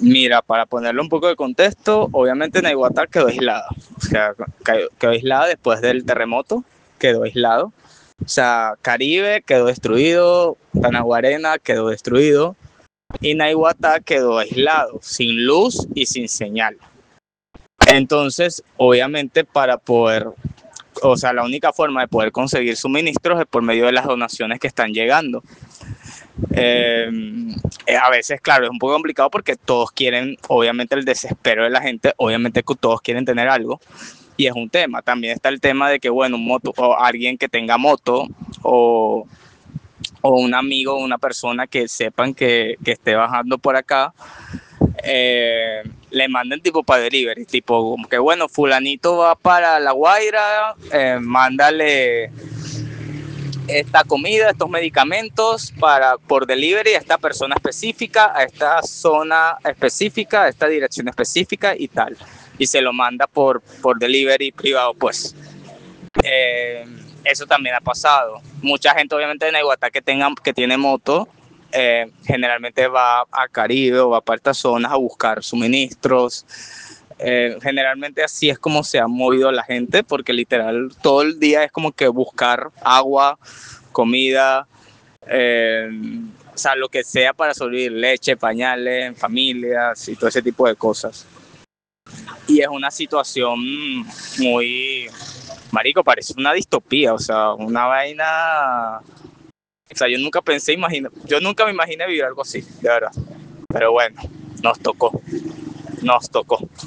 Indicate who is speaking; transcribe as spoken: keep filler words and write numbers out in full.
Speaker 1: Mira, para ponerle un poco de contexto, obviamente Naiguatá quedó aislada. O sea, quedó aislada después del terremoto, quedó aislado. O sea, Caribe quedó destruido, Tanaguarena quedó destruido y Naiguatá quedó aislado, sin luz y sin señal. Entonces, obviamente, para poder, o sea, la única forma de poder conseguir suministros es por medio de las donaciones que están llegando. Eh, a veces, claro, es un poco complicado porque todos quieren, obviamente, el desespero de la gente, obviamente que todos quieren tener algo, y es un tema. También está el tema de que, bueno, un moto, o alguien que tenga moto, o, o un amigo, una persona que sepan que, que esté bajando por acá, eh, le manden tipo para delivery, tipo como que, bueno, fulanito va para La Guaira, eh, mándale esta comida, estos medicamentos para por delivery a esta persona específica, a esta zona específica, a esta dirección específica y tal. Y se lo manda por, por delivery privado, pues. Eh, eso también ha pasado. Mucha gente, obviamente, de Naiguatá que, tengan, que tiene moto, eh, generalmente va a Caribe o va para estas zonas a buscar suministros. Eh, generalmente así es como se ha movido la gente, porque literal todo el día es como que buscar agua, comida, eh, o sea, lo que sea para sobrevivir, leche, pañales, familias y todo ese tipo de cosas. Y es una situación muy, marico, parece una distopía, o sea, una vaina, o sea, yo nunca pensé, imagino, yo nunca me imaginé vivir algo así, de verdad. Pero bueno, nos tocó, nos tocó.